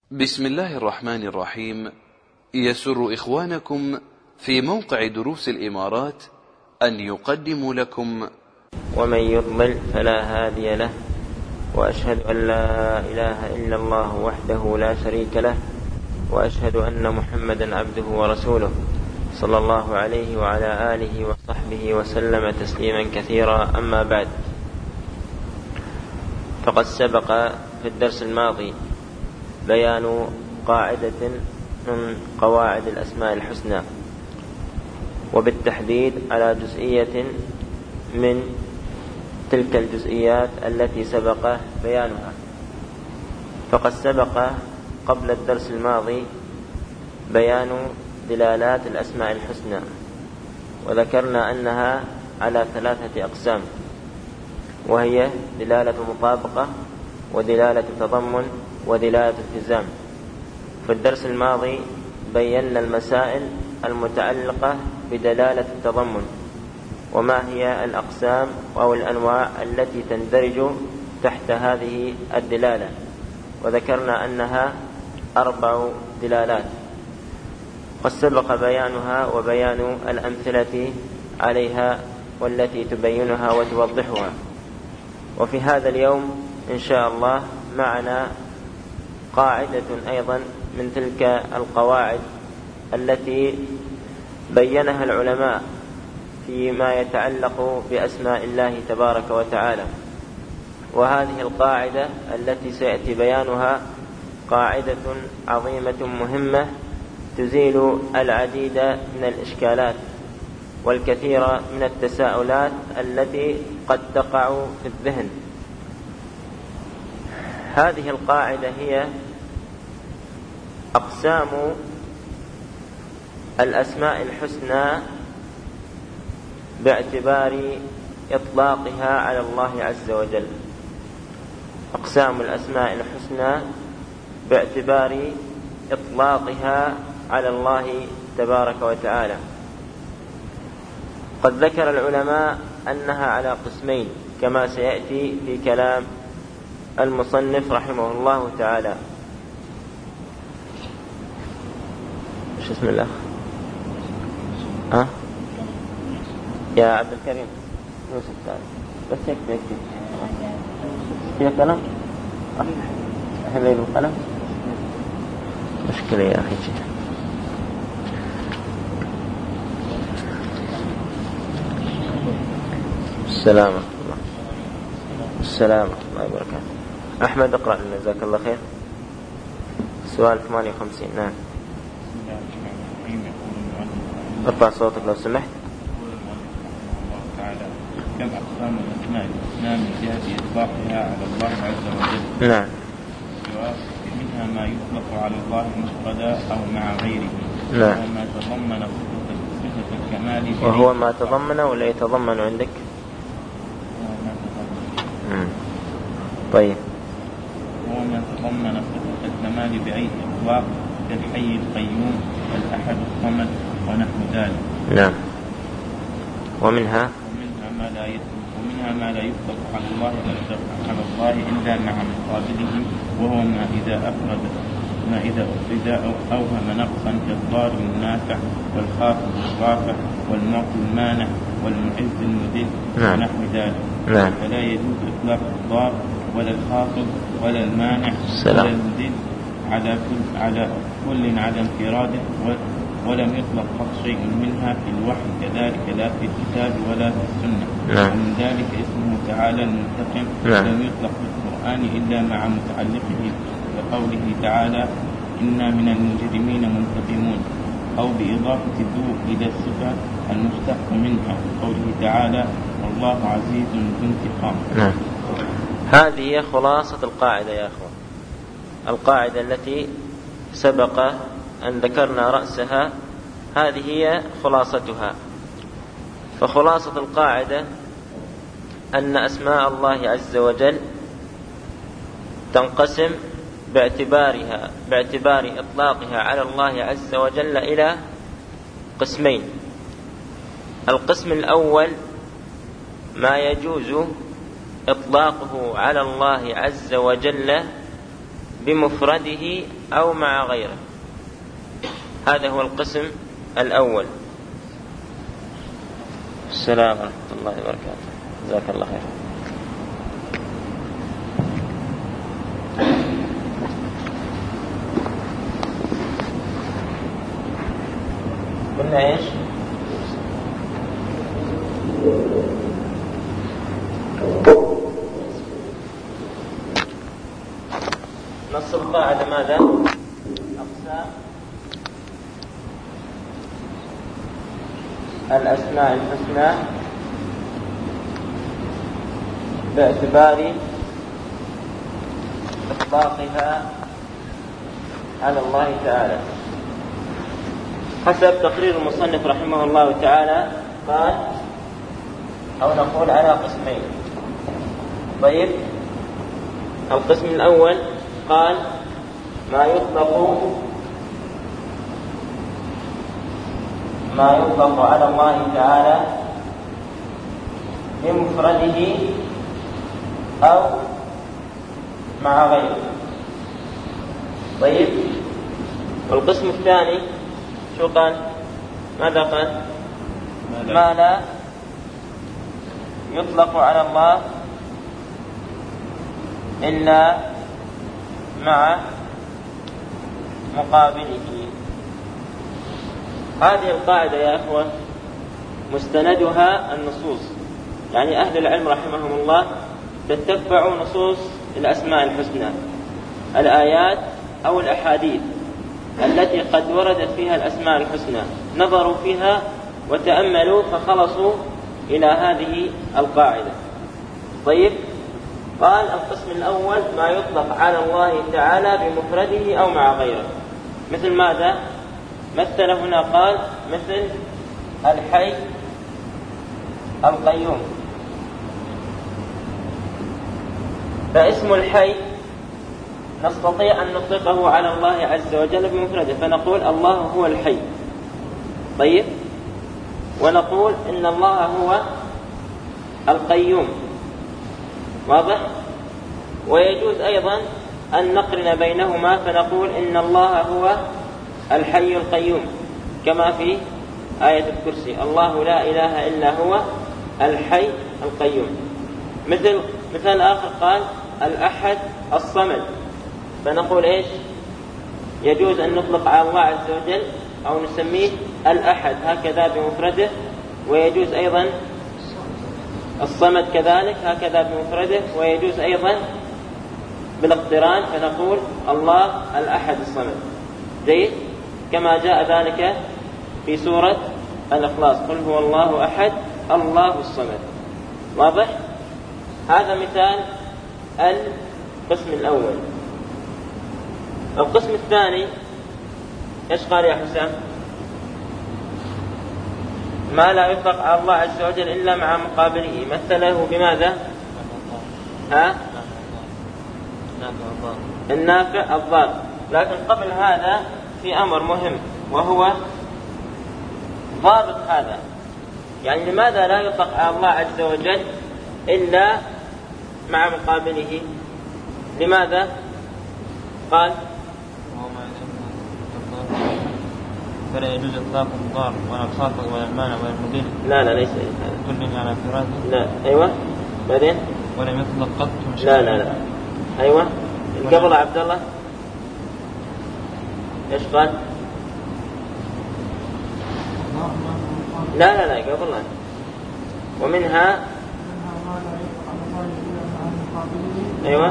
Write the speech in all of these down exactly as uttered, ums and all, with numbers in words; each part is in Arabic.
بسم الله الرحمن الرحيم. يسر إخوانكم في موقع دروس الإمارات أن يقدموا لكم ومن يضلل فلا هادي له، وأشهد أن لا إله إلا الله وحده لا شريك له، وأشهد أن محمدا عبده ورسوله صلى الله عليه وعلى آله وصحبه وسلم تسليما كثيرا. أما بعد، فقد سبق في الدرس الماضي بيان قاعدة من قواعد الأسماء الحسنى، وبالتحديد على جزئية من تلك الجزئيات التي سبق بيانها. فقد سبق قبل الدرس الماضي بيان دلالات الأسماء الحسنى، وذكرنا أنها على ثلاثة أقسام، وهي دلالة مطابقة، ودلالة تضمن، ودلالة التزام. في الدرس الماضي بينا المسائل المتعلقة بدلالة التضمن، وما هي الأقسام أو الأنواع التي تندرج تحت هذه الدلالة، وذكرنا أنها أربع دلالات، قد سبق بيانها وبيان الأمثلة عليها والتي تبينها وتوضحها. وفي هذا اليوم إن شاء الله معنا قاعدة أيضا من تلك القواعد التي بينها العلماء فيما يتعلق بأسماء الله تبارك وتعالى. وهذه القاعدة التي سيأتي بيانها قاعدة عظيمة مهمة تزيل العديد من الإشكالات والكثير من التساؤلات التي قد تقع في الذهن. هذه القاعدة هي أقسام الأسماء الحسنى باعتبار إطلاقها على الله عز وجل. أقسام الأسماء الحسنى باعتبار إطلاقها على الله تبارك وتعالى. قد ذكر العلماء أنها على قسمين كما سيأتي في كلام المصنف رحمه الله تعالى. شو اسم الله؟ ها؟ يا عبد الكريم يوسف تعالى بس يكفي يكفي فيها كلام أحب يلو قلم مشكلة يا أخي. السلام عليكم. السلام ورحمة الله وبركاته. أحمد اقرأ لنا جزاك الله خير. سؤال ثمانية وخمسين. نعم، ارفع صوتك لو سمحت. كم أقسام الأسماء الحسنى من جهة إطلاقها على الله عز وجل؟ نعم. منها ما يطلق على الله مفردا أو مع غيره. نعم. وما تضمن صفة الكمال. وهو ما تضمن ولا يتضمن عندك؟ طيب. هو ما تضمن صفة الكمال بأي إطلاق كالحي القيوم والأحد الصمد ونحو ذلك. نعم. ومنها ومنها ما لا ومنها ما لا يطلق على الله على الله إلا مع مقابله، وهو ما إذا أفرد ما إذا أفرد أو أوهم نقصا كالضار النافع والخافض الرافع والمعطي المانع والمعز المذل ونحو ذلك. نعم. فلا يجوز إطلاق الضار ولا الخافض ولا المانع ولا المذل على كل على كل على انفراده، ولم يطلق قط شيء منها في الوحي كذلك لا في الكتاب ولا في السنة. نعم. ومن ذلك اسمه تعالى المنتقم. نعم. لم يطلق في القرآن إلا مع متعلقه بقوله تعالى إنا من المجرمين منتقمون، أو بإضافة ذو إلى الصفة المشتق منها قوله تعالى والله عزيز ذو انتقام. نعم. هذه هي خلاصة القاعدة يا أخوان، القاعدة التي سبق أن ذكرنا رأسها، هذه هي خلاصتها. فخلاصة القاعدة أن أسماء الله عز وجل تنقسم باعتبارها باعتبار إطلاقها على الله عز وجل إلى قسمين. القسم الأول ما يجوز إطلاقه على الله عز وجل بمفرده أو مع غيره. هذا هو القسم الأول. السلام ورحمة الله وبركاته. جزاك الله خير. قلنا ايش؟ نص القاعدة ماذا؟ أقسام الأسماء الحسنى باعتبار إطلاقها على الله تعالى حسب تقرير المصنف رحمه الله تعالى. قال أو نقول على قسمين. طيب، القسم الأول قال ما يطلق ما يطلق على الله تعالى بمفرده أو مع غيره. طيب، والقسم الثاني شو قال؟ ماذا قال؟ ما لا يطلق على الله إلا مع مقابله. هذه القاعدة يا أخوة مستندها النصوص، يعني أهل العلم رحمهم الله تتبعوا نصوص الأسماء الحسنى، الآيات أو الأحاديث التي قد وردت فيها الأسماء الحسنى، نظروا فيها وتأملوا فخلصوا إلى هذه القاعدة. طيب، قال القسم الأول ما يطلق على الله تعالى بمفرده أو مع غيره. مثل ماذا؟ مثل هنا قال مثل الحي القيوم. فاسم الحي نستطيع أن نطلقه على الله عز وجل بمفرده، فنقول الله هو الحي. طيب، ونقول إن الله هو القيوم. واضح؟ ويجوز أيضا أن نقرن بينهما فنقول إن الله هو الحي القيوم، كما في آية الكرسي الله لا إله إلا هو الحي القيوم. مثل مثال آخر قال الأحد الصمد، فنقول إيش؟ يجوز أن نطلق على الله عز وجل أو نسميه الأحد هكذا بمفرده، ويجوز أيضا الصمد كذلك هكذا بمفرده، ويجوز أيضا بالاقتران فنقول الله الأحد الصمد، زي كما جاء ذلك في سورة الإخلاص قل هو الله أحد الله الصمد. واضح؟ هذا مثال القسم الأول. القسم الثاني إيش قال يا حسام؟ ما لا يطلق على الله عز وجل إلا مع مقابله، مثله بماذا؟ ها؟ النافع الضار. لكن قبل هذا في أمر مهم وهو ضابط هذا، يعني لماذا لا يطلق على الله عز وجل إلا مع مقابله؟ لماذا؟ قال فلا يجوز إطلاق الضار ولا الخافض ولا المانع ولا المضل. لا لا ليس هذا كل على فراده. لا أيوة بعدين ولم يطلق قط. لا لا لا أيوة قبل عبد الله إيش قال؟ لا لا لا قبل الله ومنها أيوة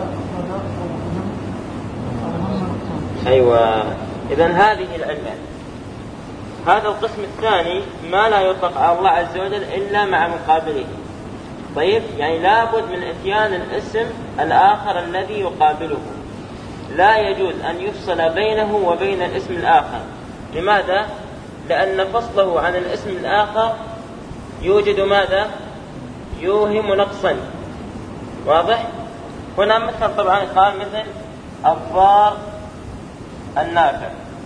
أيوة. إذن هذه العلة. هذا القسم الثاني ما لا يطلق على الله عز وجل إلا مع مقابله. طيب، يعني لابد من إتيان الاسم الآخر الذي يقابله، لا يجوز أن يفصل بينه وبين الاسم الآخر. لماذا؟ لأن فصله عن الاسم الآخر يوجد ماذا؟ يوهم نقصا. واضح؟ هنا مثل طبعا قال مثل الضار النافع،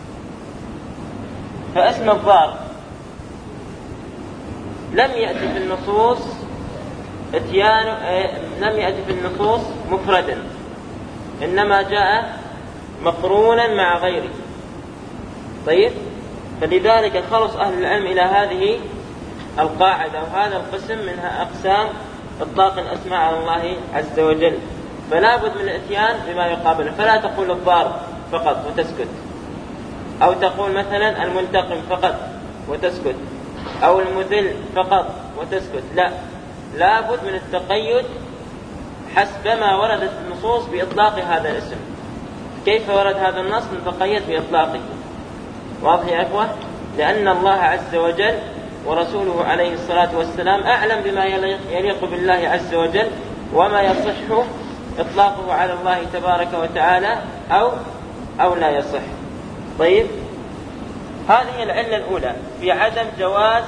فاسم الضار لم يأتي في النصوص اتيان لم يأتي في النصوص مفردا، إنما جاء مقرونا مع غيره. طيب، فلذلك خلص أهل العلم إلى هذه القاعدة وهذا القسم منها أقسام إطلاق الأسماء على الله عز وجل. فلا بد من الاتيان بما يقابله، فلا تقول الضار فقط وتسكت، أو تقول مثلا المنتقم فقط وتسكت، أو المذل فقط وتسكت. لا، لا بد من التقيد حسب ما وردت النصوص بإطلاق هذا الاسم. كيف ورد هذا النص نتقيد بإطلاقه. واضح يا أخوة؟ لأن الله عز وجل ورسوله عليه الصلاة والسلام أعلم بما يليق بالله عز وجل وما يصح إطلاقه على الله تبارك وتعالى أو أو لا يصح. طيب، هذه العلة الأولى في عدم جواز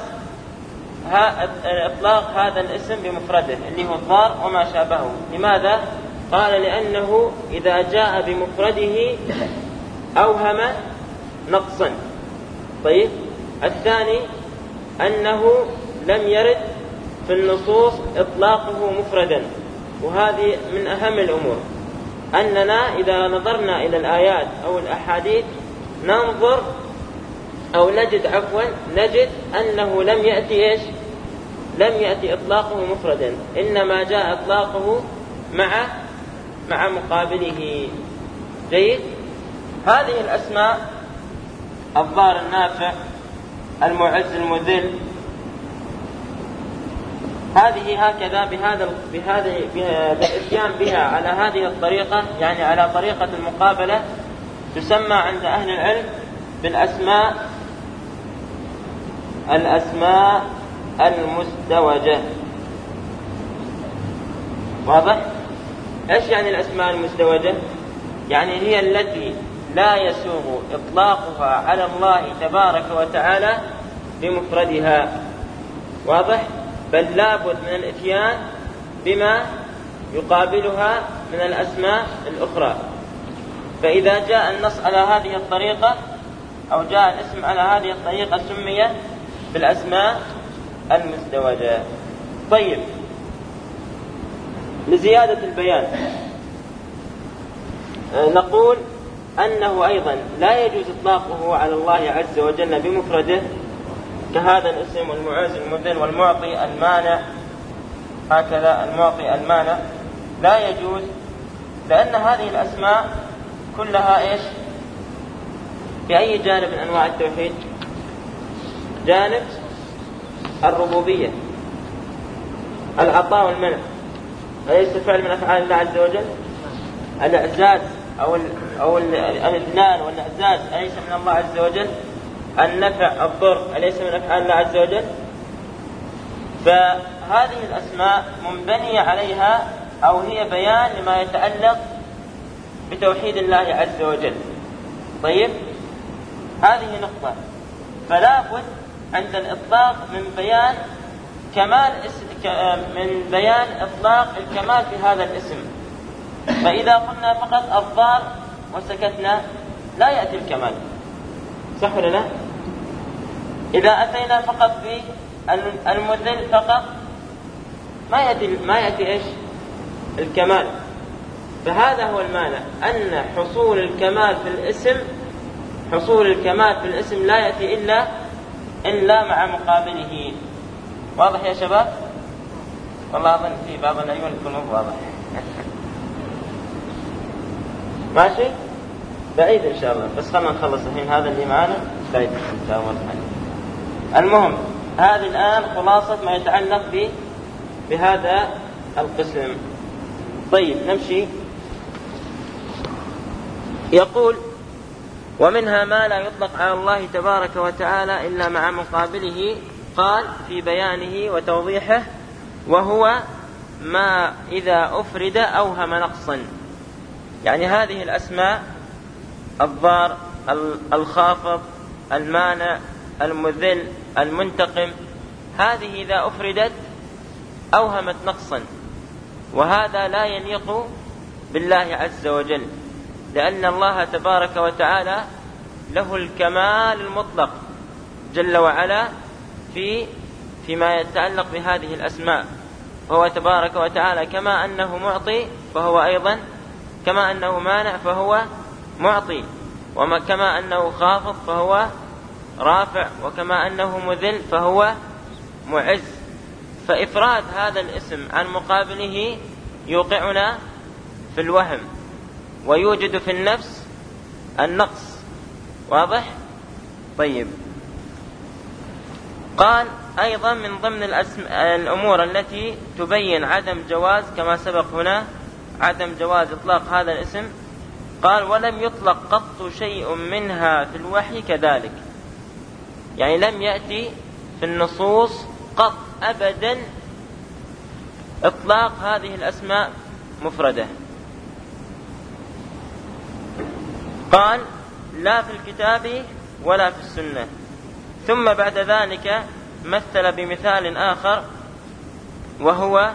إطلاق هذا الاسم بمفرده اللي هو الضار وما شابهه. لماذا؟ قال لأنه إذا جاء بمفرده أوهم نقصا. طيب، الثاني أنه لم يرد في النصوص إطلاقه مفردا، وهذه من أهم الأمور، أننا إذا نظرنا إلى الآيات أو الأحاديث ننظر أو نجد عفوا نجد أنه لم يأتي إيش؟ لم يأتي إطلاقه مفردا، إنما جاء إطلاقه مع مع مقابله. جيد. هذه الأسماء الضار النافع المعز المذل، هذه هكذا بهذا بهذا بالإتيان بها على هذه الطريقة، يعني على طريقة المقابلة، تسمى عند أهل العلم بالأسماء الأسماء المزدوجة. واضح؟ إيش يعني الأسماء المزدوجة؟ يعني هي التي لا يسوغ إطلاقها على الله تبارك وتعالى بمفردها. واضح؟ بل لا بد من الاتيان بما يقابلها من الأسماء الأخرى. فإذا جاء النص على هذه الطريقة أو جاء الاسم على هذه الطريقة سمي بالأسماء المزدوجة. طيب، لزيادة البيان نقول أنه أيضا لا يجوز إطلاقه على الله عز وجل بمفرده كهذا الاسم المعز المذل والمعطي المانع، هكذا المعطي المانع لا يجوز، لأن هذه الأسماء كلها إيش؟ بأي جانب من أنواع التوحيد؟ جانب الربوبية، العطاء والمنع، أليس فعل من أفعال الله عز وجل؟ الإعزاز أو أو الإذلال والإعزاز أليس من الله عز وجل؟ النفع الضر أليس من أفعال الله عز وجل؟ فهذه الأسماء منبنية عليها أو هي بيان لما يتعلق بتوحيد الله عز وجل. طيب، هذه نقطة. فلا بد عند الإطلاق من بيان كمال من بيان إطلاق الكمال في هذا الاسم. فإذا قلنا فقط الضار وسكتنا لا يأتي الكمال، صح ولا لا؟ إذا أتينا فقط بالمذل فقط ما يأتي ما يأتي إيش؟ الكمال. فهذا هو المعنى، أن حصول الكمال في الاسم حصول الكمال في الاسم لا يأتي إلا إلا مع مقابله. واضح يا شباب؟ والله أظن في بعض العيون يكون مو واضح. ماشي؟ بعيد إن شاء الله، بس خلنا نخلص الحين هذا اللي معنا بعيد إن شاء الله. المهم، هذه الآن خلاصة ما يتعلق ب بهذا القسم. طيب، نمشي. يقول: ومنها ما لا يطلق على الله تبارك وتعالى إلا مع مقابله. قال في بيانه وتوضيحه: وهو ما إذا أفرد أوهم نقصا. يعني هذه الأسماء الضار، الخافض، المانع، المذل، المنتقم، هذه إذا أفردت أوهمت نقصا، وهذا لا يليق بالله عز وجل، لأن الله تبارك وتعالى له الكمال المطلق جل وعلا في فيما يتعلق بهذه الأسماء. وهو تبارك وتعالى كما أنه معطي فهو أيضا، كما أنه مانع فهو معطي، وكما أنه خافض فهو رافع، وكما أنه مذل فهو معز. فإفراد هذا الاسم عن مقابله يوقعنا في الوهم ويوجد في النفس النقص. واضح؟ طيب، قال أيضا من ضمن الأمور التي تبين عدم جواز كما سبق هنا عدم جواز إطلاق هذا الاسم، قال ولم يطلق قط شيء منها في الوحي كذلك، يعني لم يأتي في النصوص قط أبدا إطلاق هذه الأسماء مفردة. قال لا في الكتاب ولا في السنة. ثم بعد ذلك مثل بمثال آخر وهو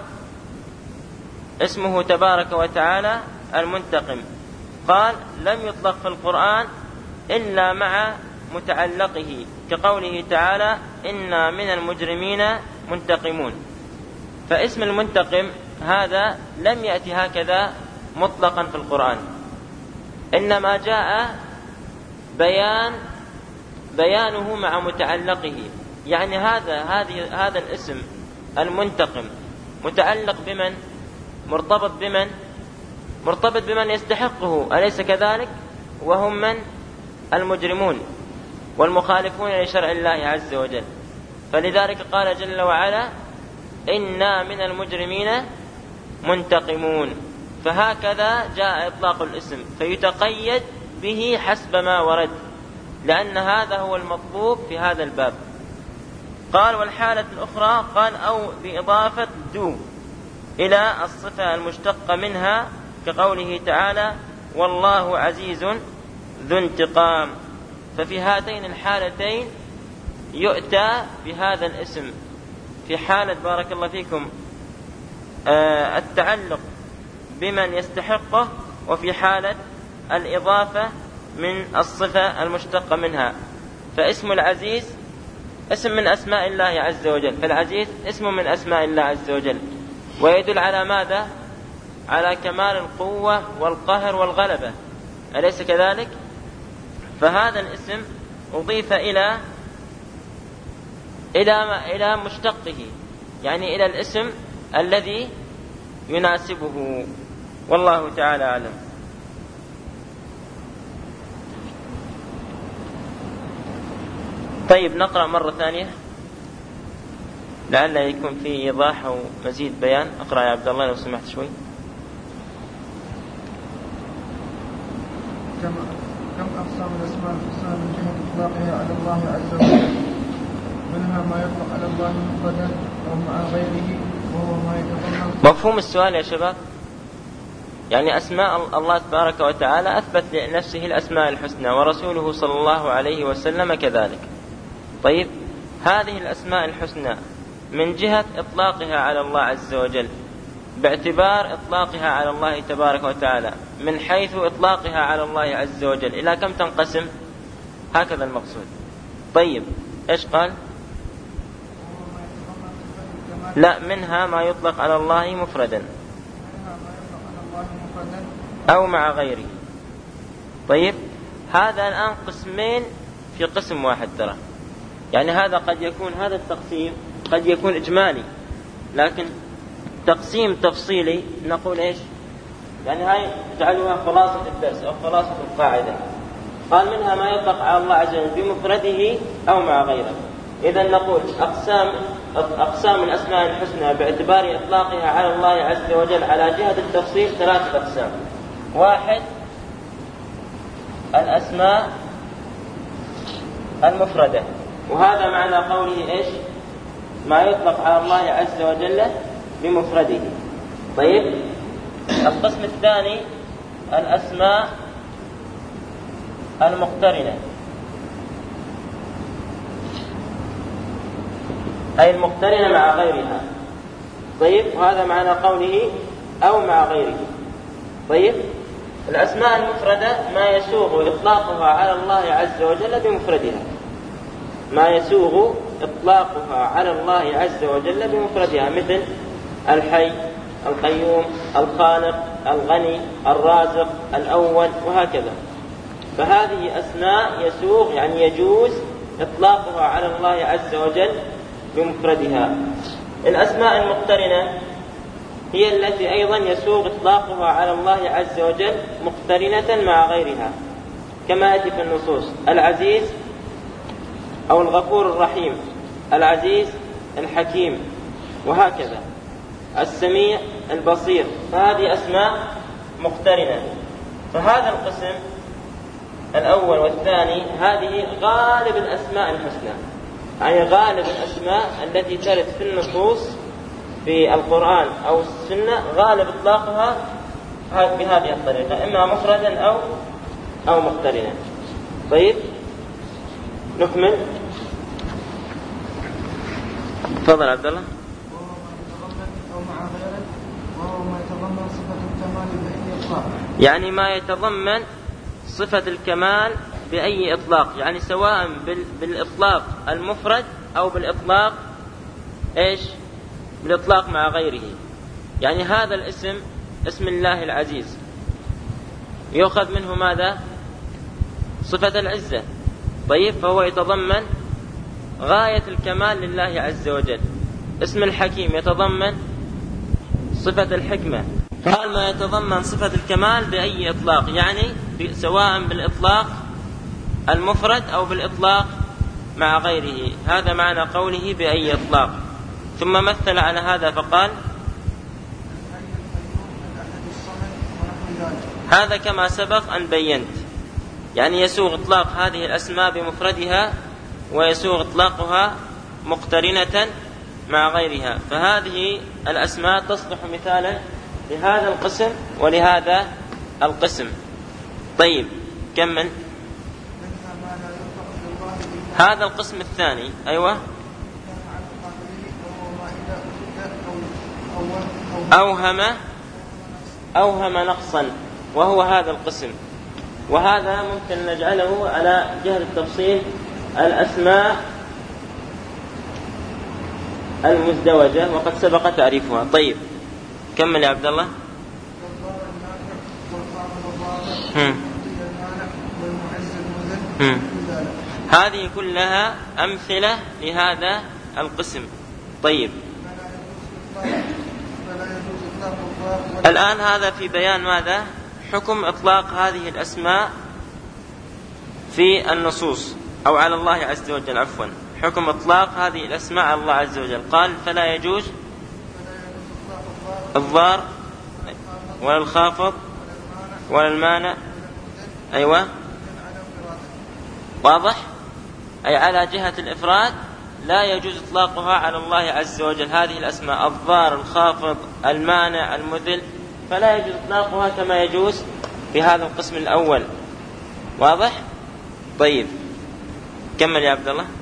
اسمه تبارك وتعالى المنتقم. قال لم يطلق في القرآن إلا مع متعلقه، كقوله تعالى إنا من المجرمين منتقمون. فاسم المنتقم هذا لم يأتي هكذا مطلقا في القرآن، إنما جاء بيان بيانه مع متعلقه. يعني هذا هذه هذا الاسم المنتقم متعلق بمن؟ مرتبط بمن؟ مرتبط بمن يستحقه، أليس كذلك؟ وهم من؟ المجرمون والمخالفون لشرع الله عز وجل. فلذلك قال جل وعلا إنا من المجرمين منتقمون. فهكذا جاء إطلاق الاسم، فيتقيد به حسب ما ورد، لأن هذا هو المطلوب في هذا الباب. قال والحالة الأخرى قال أو بإضافة دو إلى الصفة المشتقة منها، كقوله تعالى والله عزيز ذو انتقام. ففي هاتين الحالتين يؤتى بهذا الاسم، في حالة بارك الله فيكم آه التعلق بمن يستحقه، وفي حالة الإضافة من الصفة المشتقة منها. فاسم العزيز اسم من أسماء الله عز وجل، فالعزيز اسم من أسماء الله عز وجل، ويدل على ماذا؟ على كمال القوة والقهر والغلبة، أليس كذلك؟ فهذا الاسم أضيف إلى إلى إلى مشتقه، يعني إلى الاسم الذي يناسبه، والله تعالى أعلم. طيب نقرأ مرة ثانية لعل يكون في إيضاح أو مزيد بيان. أقرأ يا عبد الله لو سمحت شوي. كم كم أقسام الأسماء الحسنى من جهة إطلاقها على الله عز وجل، منها ما يطلق على الله مفردا أو مع غيره وهو ما يتضمن. مفهوم السؤال يا شباب؟ يعني أسماء الله تبارك وتعالى أثبت لنفسه الأسماء الحسنى، ورسوله صلى الله عليه وسلم كذلك. طيب هذه الأسماء الحسنى من جهة إطلاقها على الله عز وجل، باعتبار إطلاقها على الله تبارك وتعالى، من حيث إطلاقها على الله عز وجل، إلى كم تنقسم؟ هكذا المقصود. طيب إيش قال؟ لا، منها ما يطلق على الله مفردا أو مع غيره. طيب هذا الآن قسمين في قسم واحد ترى، يعني هذا قد يكون هذا التقسيم قد يكون إجمالي، لكن تقسيم تفصيلي نقول إيش؟ يعني هاي جعلوها خلاصة الدرس أو خلاصة القاعدة. قال منها ما يطلق على الله عز وجل بمفرده أو مع غيره. إذا نقول أقسام أقسام الأسماء الحسنى باعتبار إطلاقها على الله عز وجل على جهة التفصيل ثلاثة أقسام. واحد الأسماء المفردة، وهذا معنى قوله إيش؟ ما يطلق على الله عز وجل بمفرده. طيب القسم الثاني الأسماء المقترنة، أي المقترنة مع غيرها. طيب وهذا معنى قوله أو مع غيره. طيب الأسماء المفردة ما يسوغ إطلاقها على الله عز وجل بمفردها، ما يسوغ إطلاقها على الله عز وجل بمفردها، مثل الحي، القيوم، الخالق، الغني، الرازق، الأول، وهكذا. فهذه أسماء يسوغ يعني يجوز إطلاقها على الله عز وجل بمفردها. الأسماء المقترنة هي التي أيضا يسوغ إطلاقها على الله عز وجل مقترنة مع غيرها، كما يأتي في النصوص: العزيز أو الغفور الرحيم، العزيز الحكيم، وهكذا، السميع البصير. فهذه أسماء مقترنة. فهذا القسم الأول والثاني هذه غالب الأسماء الحسنى، يعني غالب الأسماء التي ترد في النصوص في القرآن أو السنة غالب إطلاقها بهذه الطريقة، إما مفردا أو أو مقترنا. طيب نكمل. تفضل عبد الله. يعني ما يتضمن صفة الكمال بأي إطلاق، يعني سواء بالإطلاق المفرد أو بالإطلاق إيش؟ بالإطلاق مع غيره. يعني هذا الاسم اسم الله العزيز يؤخذ منه ماذا؟ صفة العزة. طيب فهو يتضمن غاية الكمال لله عز وجل. اسم الحكيم يتضمن صفة الحكمة. قال ما يتضمن صفة الكمال بأي إطلاق، يعني سواء بالإطلاق المفرد أو بالإطلاق مع غيره. هذا معنى قوله بأي إطلاق. ثم مثل على هذا فقال: هذا كما سبق أن بينت، يعني يسوغ إطلاق هذه الأسماء بمفردها ويسوغ إطلاقها مقترنة مع غيرها. فهذه الأسماء تصلح مثالا لهذا القسم ولهذا القسم. طيب كمل. هذا القسم الثاني. أيوة. أوهم أوهم نقصا، وهو هذا القسم. وهذا ممكن نجعله على جهة التفصيل الأسماء المزدوجة، وقد سبق تعريفها. طيب كمل يا عبد الله. هم. هم. هذه كلها أمثلة لهذا القسم. طيب الآن هذا في بيان ماذا؟ حكم إطلاق هذه الأسماء في النصوص أو على الله عز وجل. عفوا حكم إطلاق هذه الأسماء على الله عز وجل. قال: فلا يجوز الضار ولا الخافض ولا المانع. أيوة واضح. أي على جهة الإفراد لا يجوز إطلاقها على الله عز وجل. هذه الأسماء الضار الخافض المانع المذل فلا يجوز إطلاقها كما يجوز في هذا القسم الأول. واضح. طيب كمل يا عبد الله.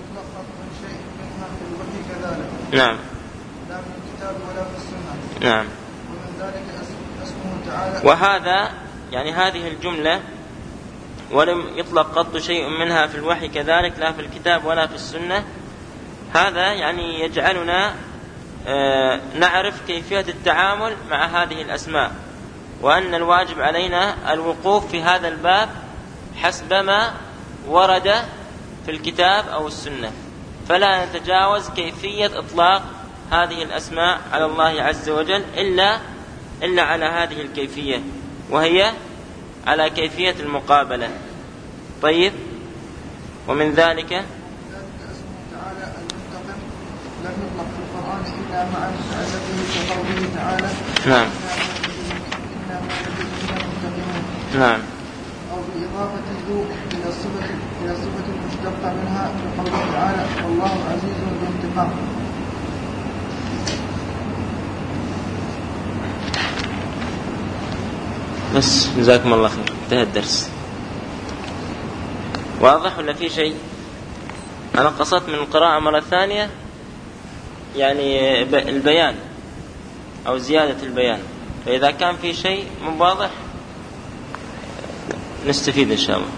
نعم. لا في الكتاب ولا في السنة. نعم. ومن ذلك اسمه تعالى. وهذا يعني هذه الجملة ولم يطلق قط شيء منها في الوحي كذلك لا في الكتاب ولا في السنة. هذا يعني يجعلنا آه نعرف كيفية التعامل مع هذه الأسماء، وأن الواجب علينا الوقوف في هذا الباب حسب ما ورد في الكتاب أو السنة، فلا نتجاوز كيفية إطلاق هذه الأسماء على الله عز وجل إلا إلا على هذه الكيفية، وهي على كيفية المقابلة. طيب ومن ذلك اسمه تعالى المنتقم لم يطلق في القرآن إلا مع مساعدته كقوله تعالى: نعم نعم. أو بإضافة ذو إلى الصفة إلى الصفة المشتقة منها كقوله تعالى: والله عزيز ذو انتقام. بس جزاكم الله خير، انتهى الدرس. واضح ولا في شيء؟ أنا قصدت من القراءة مرة ثانية يعني البيان أو زيادة البيان، فإذا كان في شيء مو واضح نستفيد إن شاء الله.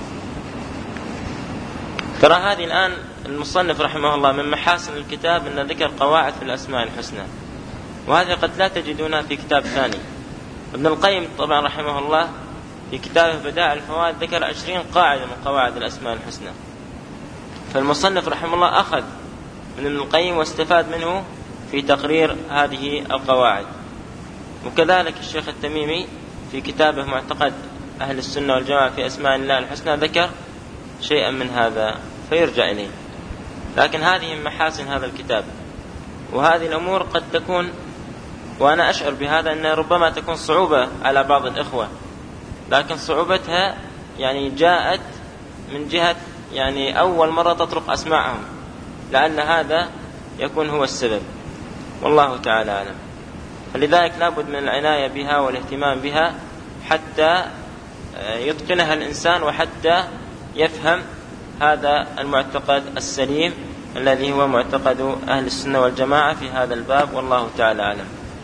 ترى هذه الآن المصنف رحمه الله من محاسن الكتاب أن ذكر قواعد في الأسماء الحسنى، وهذه قد لا تجدونها في كتاب ثاني. ابن القيم طبعا رحمه الله في كتابه بدائع الفوائد ذكر عشرين قاعدة من قواعد الأسماء الحسنى. فالمصنف رحمه الله أخذ من ابن القيم واستفاد منه في تقرير هذه القواعد. وكذلك الشيخ التميمي في كتابه معتقد أهل السنة والجماعة في أسماء الله الحسنى ذكر شيئا من هذا فيرجع إليه. لكن هذه من محاسن هذا الكتاب، وهذه الأمور قد تكون، وأنا أشعر بهذا، أن ربما تكون صعوبة على بعض الإخوة، لكن صعوبتها يعني جاءت من جهة يعني أول مرة تطرق أسماعهم، لعل هذا يكون هو السبب، والله تعالى أعلم. فلذلك لابد من العناية بها والاهتمام بها حتى يتقنها الإنسان، وحتى يفهم هذا المعتقد السليم الذي هو معتقد أهل السنة والجماعة في هذا الباب، والله تعالى أعلم.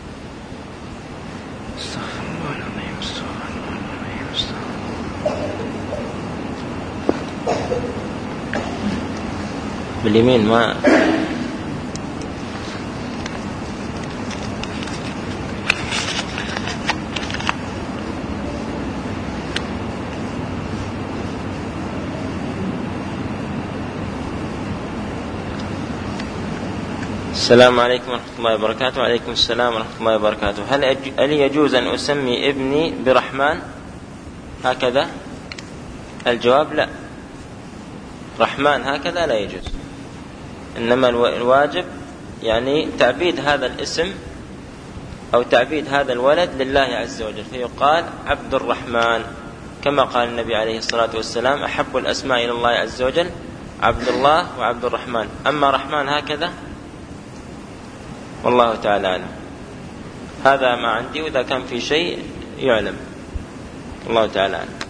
باليمين ما السلام عليكم ورحمة الله وبركاته. وعليكم السلام ورحمة الله وبركاته. هل هل يجوز أن أسمي ابني برحمن هكذا؟ الجواب لا، رحمن هكذا لا يجوز، إنما الواجب يعني تعبيد هذا الاسم أو تعبيد هذا الولد لله عز وجل، فيقال عبد الرحمن، كما قال النبي عليه الصلاة والسلام أحب الأسماء إلى الله عز وجل عبد الله وعبد الرحمن. أما رحمن هكذا والله تعالى أعلم. هذا ما عندي، وإذا كان في شيء يعلم، الله تعالى أعلم.